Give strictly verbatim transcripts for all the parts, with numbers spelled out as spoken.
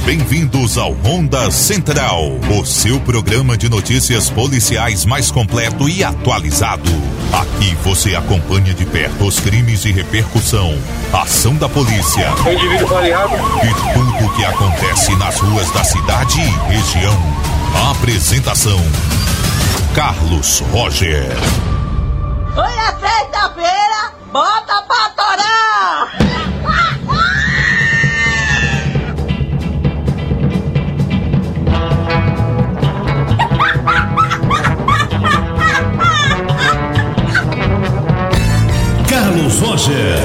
Bem-vindos ao Ronda Central, o seu programa de notícias policiais mais completo e atualizado. Aqui você acompanha de perto os crimes e repercussão, ação da polícia e tudo o que acontece nas ruas da cidade e região. A apresentação: Carlos Roger. Hoje é sexta-feira, bota pra torar! Carlos Roger.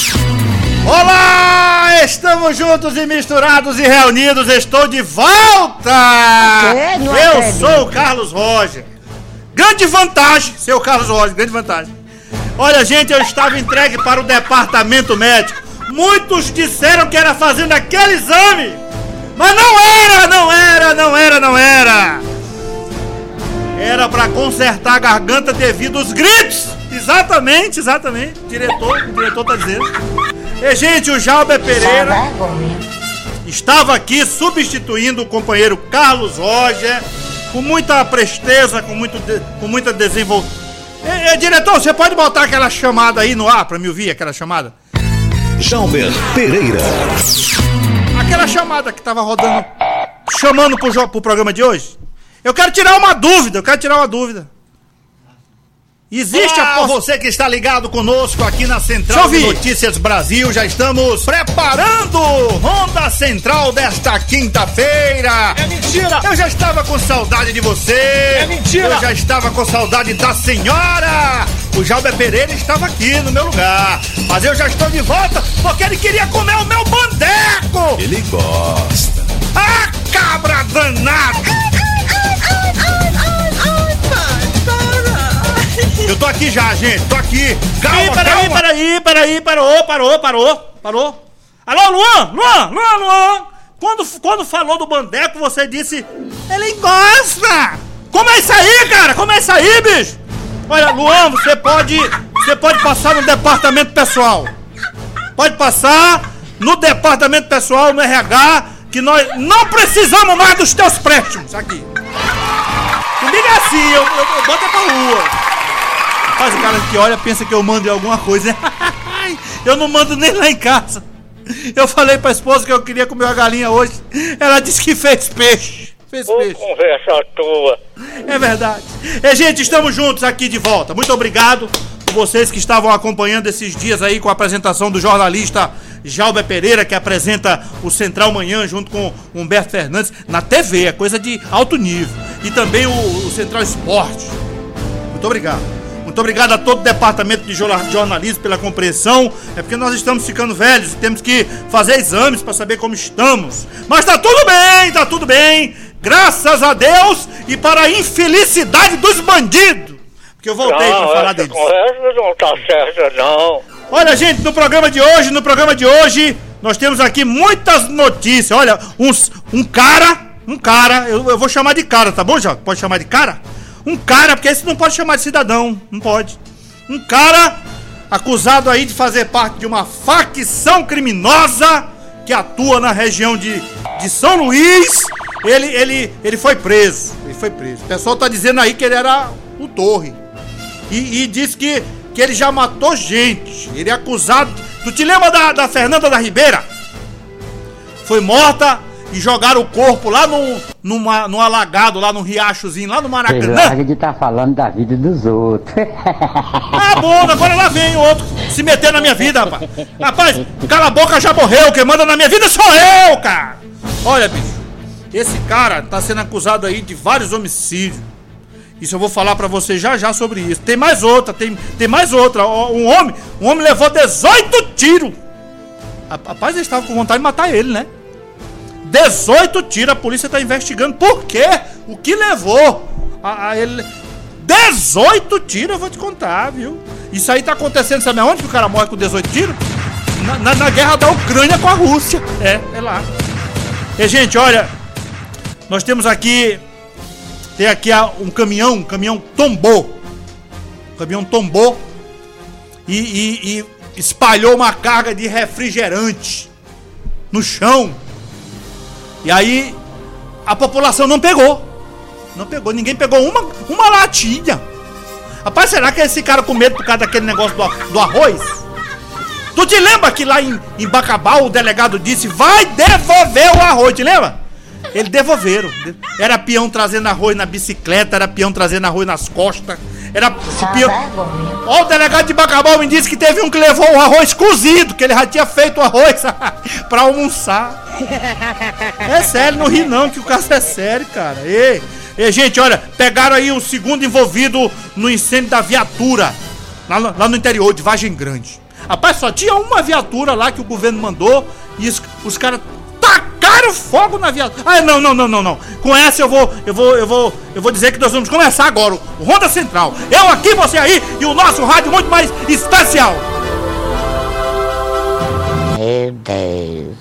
Olá! Estamos juntos e misturados e reunidos. Estou de volta! Não Eu acredito. sou o Carlos Roger. Grande vantagem, seu Carlos Roger, grande vantagem. Olha, gente, eu estava entregue para o departamento médico. Muitos disseram que era fazendo aquele exame, mas não era, não era, não era, não era. Era para consertar a garganta devido aos gritos. Exatamente, exatamente. Diretor, o diretor tá dizendo. E, gente, o Jalber Pereira estava aqui substituindo o companheiro Carlos Roger com muita presteza, com, muito de, com muita desenvoltura. E, e, diretor, você pode botar aquela chamada aí no ar pra me ouvir, aquela chamada? Jalber Pereira. Aquela chamada que tava rodando, chamando pro, jo- pro programa de hoje. Eu quero tirar uma dúvida, eu quero tirar uma dúvida. Existe Olá, a poss... você que está ligado conosco aqui na Central de Notícias Brasil, já estamos preparando Ronda Central desta quinta-feira. É mentira! Eu já estava com saudade de você. É mentira! Eu já estava com saudade da senhora. O Jalber Pereira estava aqui no meu lugar, mas eu já estou de volta porque ele queria comer o meu bandeco. Ele gosta. Ah, cabra danada! Eu tô aqui já, gente, tô aqui. Calma, Ih, peraí, calma. peraí, peraí, parou, parou, parou, parou. Alô, Luan, Luan, Luan, Luan. Quando, quando falou do bandeco, você disse, ele gosta. Como é isso aí, cara? Como é isso aí, bicho? Olha, Luan, você pode, você pode passar no departamento pessoal. Pode passar no departamento pessoal, no R H, que nós não precisamos mais dos teus préstimos aqui. Comigo é assim, eu, eu, eu boto pra rua. Mas o cara que olha pensa que eu mando em alguma coisa. Eu não mando nem lá em casa. Eu falei pra esposa que eu queria comer uma galinha hoje. Ela disse que fez peixe. Fez peixe. Conversa tua. É verdade. E, gente, estamos juntos aqui de volta. Muito obrigado por vocês que estavam acompanhando esses dias aí com a apresentação do jornalista Jalber Pereira, que apresenta o Central Manhã junto com Humberto Fernandes na T V, é coisa de alto nível. E também o, o Central Esporte. Muito obrigado. Muito obrigado a todo o departamento de jornalismo pela compreensão. É porque nós estamos ficando velhos e temos que fazer exames para saber como estamos. Mas tá tudo bem, tá tudo bem. Graças a Deus e para a infelicidade dos bandidos. Porque eu voltei para falar deles. Conversa não tá certa, não. Olha, gente, no programa de hoje, no programa de hoje, nós temos aqui muitas notícias. Olha, uns, um cara, um cara, eu, eu vou chamar de cara, tá bom, Jacques? Pode chamar de cara? Um cara, porque esse não pode chamar de cidadão, não pode. Um cara acusado aí de fazer parte de uma facção criminosa que atua na região de, de São Luís. Ele, ele, ele foi preso, ele foi preso. O pessoal tá dizendo aí que ele era o Torre. E, e diz que, que ele já matou gente. Ele é acusado... Tu te lembra da, da Fernanda da Ribeira? Foi morta... E jogaram o corpo lá no, numa, no alagado, lá no riachozinho, lá no Maracanã. Larga de tá falando da vida dos outros. Ah, bom, agora lá vem o outro se meter na minha vida, rapaz. Rapaz, cala a boca, já morreu. Quem manda na minha vida sou eu, cara. Olha, bicho, esse cara tá sendo acusado aí de vários homicídios. Isso eu vou falar pra você já já sobre isso. Tem mais outra, tem, tem mais outra. Um homem, um homem levou dezoito tiros. Rapaz, eles estavam com vontade de matar ele, né? dezoito tiros, a polícia tá investigando por quê? O que levou a, a ele... dezoito tiros, eu vou te contar, viu? Isso aí tá acontecendo, sabe aonde que o cara morre com dezoito tiros? Na, na, na guerra da Ucrânia com a Rússia. É, é lá. E, gente, olha, nós temos aqui, tem aqui a, um caminhão, um caminhão tombou. O caminhão tombou e, e, e espalhou uma carga de refrigerante no chão. E aí a população não pegou. Não pegou, ninguém pegou uma, uma latinha. Rapaz, será que esse cara com medo por causa daquele negócio do, do arroz? Tu te lembra que lá em, em Bacabal o delegado disse, vai devolver o arroz, te lembra? Eles devolveram. Era peão trazendo arroz na bicicleta, era peão trazendo arroz nas costas. Era peão... Ó, o delegado de Bacabal me disse que teve um que levou o arroz cozido, que ele já tinha feito o arroz pra almoçar. É sério, não ri não, que o caso é sério, cara. Ei, ei, gente, olha, pegaram aí o segundo envolvido no incêndio da viatura, lá no, lá no interior de Vargem Grande. Rapaz, só tinha uma viatura lá que o governo mandou e os, os caras tacaram fogo na viatura. Ah, não, não, não, não, não. Com essa eu vou, eu vou, eu vou, eu vou dizer que nós vamos começar agora o Ronda Central. Eu aqui, você aí e o nosso rádio muito mais especial. Meu Deus.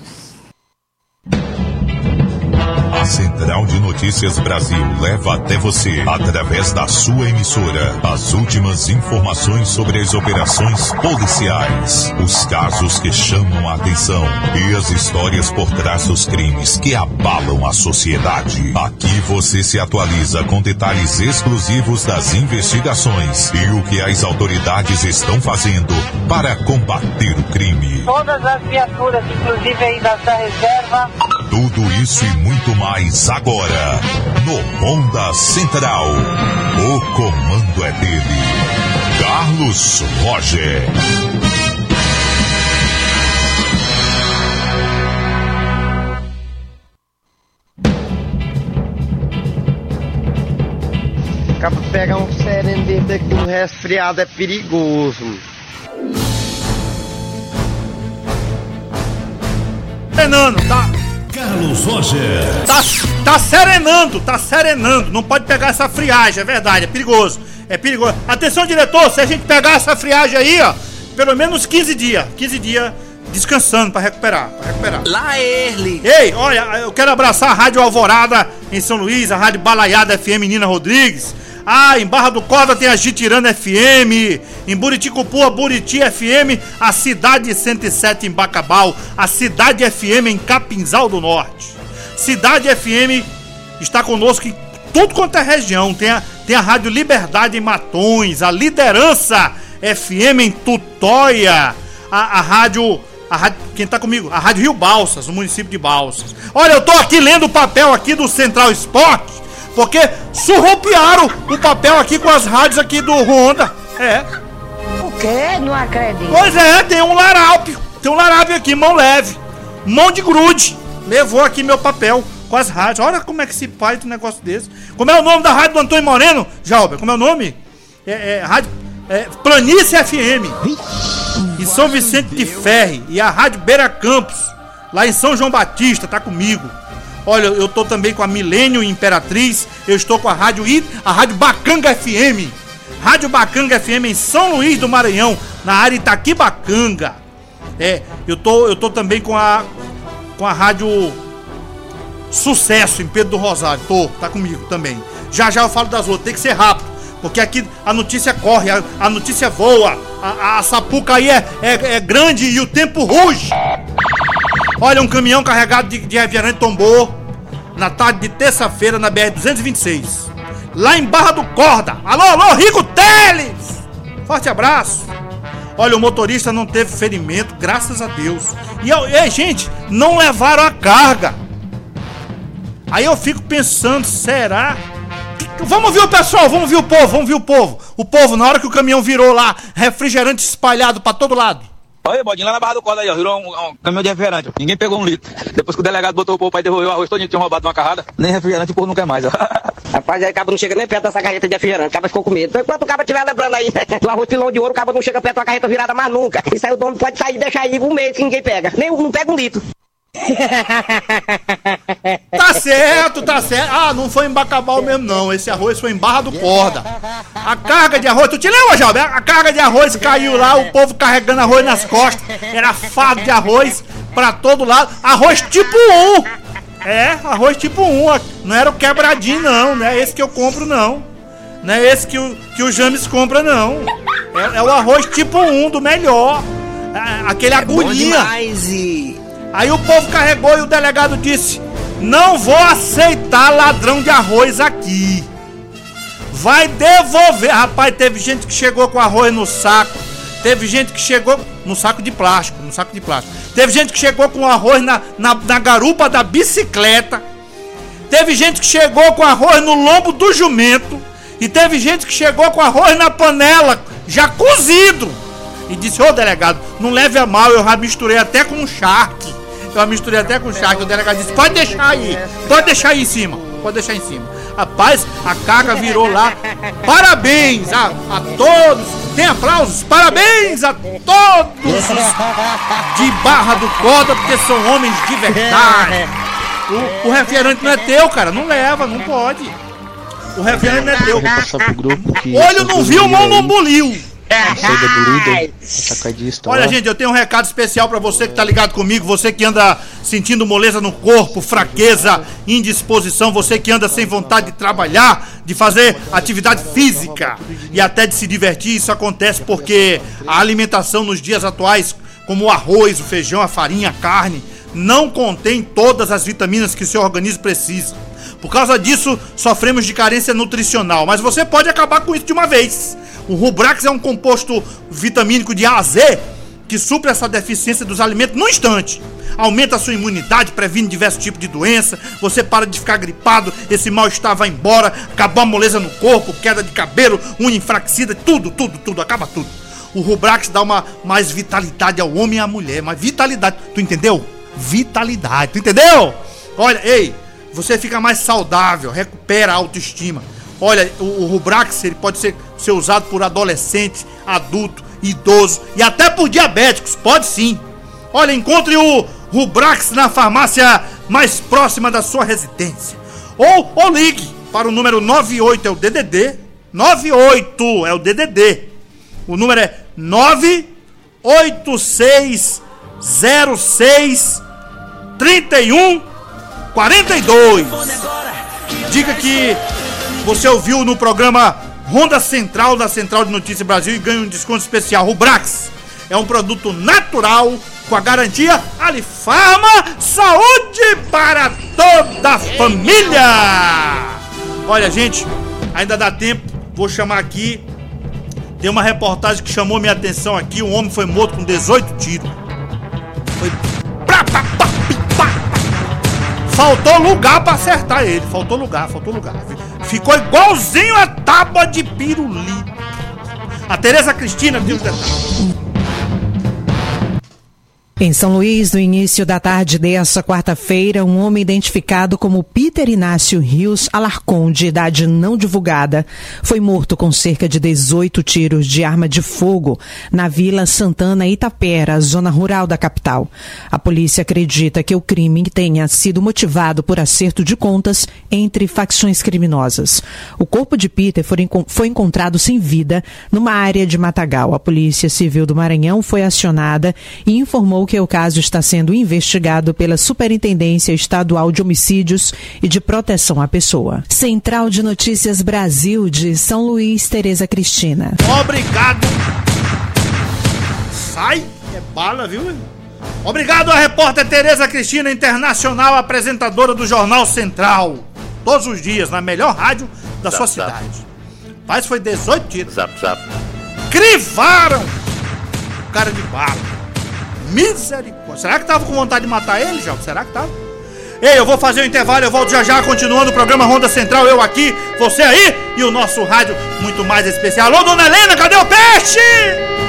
A Central de Notícias Brasil leva até você, através da sua emissora, as últimas informações sobre as operações policiais, os casos que chamam a atenção e as histórias por trás dos crimes que abalam a sociedade. Aqui você se atualiza com detalhes exclusivos das investigações e o que as autoridades estão fazendo para combater o crime. Todas as viaturas, inclusive aí da, da reserva. Tudo isso e muito mais agora, no Ronda Central. O comando é dele, Carlos Roger. Acaba de pegar um sereno dentro aqui, um resfriado é perigoso. Fernando, tá? Carlos Roger. Tá, tá serenando, tá serenando. Não pode pegar essa friagem, é verdade, é perigoso. É perigoso. Atenção, diretor, se a gente pegar essa friagem aí, ó, pelo menos quinze dias. quinze dias descansando pra recuperar, pra recuperar. Lá ele. Ei, olha, eu quero abraçar a Rádio Alvorada em São Luís, a Rádio Balaiada F M Nina Rodrigues. Ah, em Barra do Corda tem a Jitirana F M, em Buriticupu a Buriti F M, a Cidade cento e sete em Bacabal, a Cidade F M em Capinzal do Norte. Cidade F M está conosco em tudo quanto é região, tem a, tem a Rádio Liberdade em Matões, a Liderança F M em Tutóia, a, a Rádio... A rádio, quem tá comigo? A Rádio Rio Balsas, no município de Balsas. Olha, eu tô aqui lendo o papel aqui do Central Esporte, porque surrupiaram o papel aqui com as rádios aqui do Honda. É. O quê? Não acredito. Pois é, tem um larápio. Tem um larápio aqui, mão leve. Mão de grude. Levou aqui meu papel com as rádios. Olha como é que se faz um negócio desse. Como é o nome da rádio do Antônio Moreno, Jalber? Como é o nome? É, é rádio... É, Planície F M. Em São Vicente de Ferre. E a Rádio Beira Campos, lá em São João Batista, tá comigo. Olha, eu tô também com a Milênio Imperatriz. Eu estou com a Rádio I, a Rádio Bacanga F M. Rádio Bacanga F M em São Luís do Maranhão, na área Itaquibacanga. É, eu tô, eu tô também com a com a Rádio Sucesso em Pedro do Rosário. Tô, tá comigo também. Já já eu falo das outras, tem que ser rápido, porque aqui a notícia corre, a, a notícia voa, a, a sapuca aí é, é, é grande e o tempo ruge. Olha, um caminhão carregado de, de refrigerante tombou na tarde de terça-feira na B R duzentos e vinte e seis, lá em Barra do Corda. Alô, alô, Rico Teles! Forte abraço. Olha, o motorista não teve ferimento, graças a Deus. E, e gente, não levaram a carga. Aí eu fico pensando, será? Vamos ver o pessoal, vamos ver o povo, vamos ver o povo. O povo, na hora que o caminhão virou lá, refrigerante espalhado pra todo lado. Olha, Bodinho, lá na Barra do Corda aí, ó, virou um, um caminhão de refrigerante. Ninguém pegou um litro. Depois que o delegado botou o povo pra devolver o arroz, todo mundo tinha roubado uma carrada. Nem refrigerante o povo não quer mais, ó. Rapaz, aí o cabo não chega nem perto dessa carreta de refrigerante, o cabo ficou com medo. Então, enquanto o cabo estiver lembrando aí do arroz pilão de ouro, o cabo não chega perto da carreta virada mais nunca. Isso aí o dono pode sair e deixar aí um mês que ninguém pega. Nem não pega um litro. Tá certo, tá certo. Ah, não foi em Bacabal mesmo não. Esse arroz foi em Barra do Corda. A carga de arroz, tu te lembra, Jalber? A carga de arroz caiu lá, o povo carregando arroz nas costas. Era fardo de arroz pra todo lado. Arroz tipo um. É, arroz tipo um. Não era o quebradinho não, não é esse que eu compro não. Não é esse que o, que o James compra não. É, é o arroz tipo um, do melhor. É, aquele é agulhinha. Aí o povo carregou e o delegado disse: não vou aceitar ladrão de arroz aqui. Vai devolver. Rapaz, teve gente que chegou com arroz no saco. Teve gente que chegou no saco de plástico, no saco de plástico. Teve gente que chegou com arroz na, na, na garupa da bicicleta. Teve gente que chegou com arroz no lombo do jumento. E teve gente que chegou com arroz na panela, já cozido. E disse, ô delegado, não leve a mal, eu já misturei até com charque. Eu já misturei até com charque. O delegado disse, pode deixar aí, pode deixar aí em cima. Pode deixar em cima. Rapaz, a carga virou lá. Parabéns a, a todos. Tem aplausos. Parabéns a todos os de Barra do Corda, porque são homens de verdade. O, o refrigerante não é teu, cara. Não leva, não pode. O refrigerante não é teu. Olho não viu, mão não buliu. Olha, gente, eu tenho um recado especial pra você que tá ligado comigo. Você que anda sentindo moleza no corpo, fraqueza, indisposição. Você que anda sem vontade de trabalhar, de fazer atividade física e até de se divertir. Isso acontece porque a alimentação nos dias atuais, como o arroz, o feijão, a farinha, a carne, não contém todas as vitaminas que o seu organismo precisa. Por causa disso, sofremos de carência nutricional. Mas você pode acabar com isso de uma vez. O Rubrax é um composto vitamínico de A a Z que supre essa deficiência dos alimentos no instante. Aumenta a sua imunidade, previne diversos tipos de doença. Você para de ficar gripado, esse mal-estar vai embora. Acabou a moleza no corpo, queda de cabelo, unha enfraquecida, tudo, tudo, tudo, acaba tudo. O Rubrax dá uma mais vitalidade ao homem e à mulher, mais vitalidade. Tu entendeu? Vitalidade, tu entendeu? Olha, ei, você fica mais saudável, recupera a autoestima. Olha, o, o Rubrax, ele pode ser, ser usado por adolescente, adulto, idoso e até por diabéticos, pode sim. Olha, encontre o Rubrax na farmácia mais próxima da sua residência. Ou, ou ligue para o número noventa e oito, é o D D D. noventa e oito é o D D D. O número é nove oito seis zero seis três um quatro dois. Diga que você ouviu no programa Ronda Central da Central de Notícias Brasil e ganha um desconto especial. Rubrax é um produto natural com a garantia Alifarma, saúde para toda a família. Olha, gente, ainda dá tempo, vou chamar aqui. Tem uma reportagem que chamou minha atenção aqui. Um homem foi morto com dezoito tiros. Foi... Faltou lugar pra acertar ele. Faltou lugar, faltou lugar. Ficou igualzinho a tábua de pirulito. A Tereza Cristina tem os detalhes. Em São Luís, no início da tarde desta quarta-feira, um homem identificado como Peter Inácio Rios Alarcon, de idade não divulgada, foi morto com cerca de dezoito tiros de arma de fogo na Vila Santana Itapera, zona rural da capital. A polícia acredita que o crime tenha sido motivado por acerto de contas entre facções criminosas. O corpo de Peter foi encontrado sem vida numa área de matagal. A Polícia Civil do Maranhão foi acionada e informou que o caso está sendo investigado pela Superintendência Estadual de Homicídios e de Proteção à Pessoa. Central de Notícias Brasil de São Luís, Tereza Cristina. Obrigado. Sai, é bala, viu? Obrigado à repórter Tereza Cristina, internacional, apresentadora do Jornal Central. Todos os dias, na melhor rádio da zap, sua cidade. Zap. Paz, foi dezoito tiros. Zap, zap. Crivaram o cara de bala. Misericórdia. Será que tava com vontade de matar ele, João? Será que tava? Ei, eu vou fazer o intervalo, eu volto já já, continuando o programa Ronda Central, eu aqui, você aí e o nosso rádio muito mais especial. Alô, dona Helena, cadê o peixe?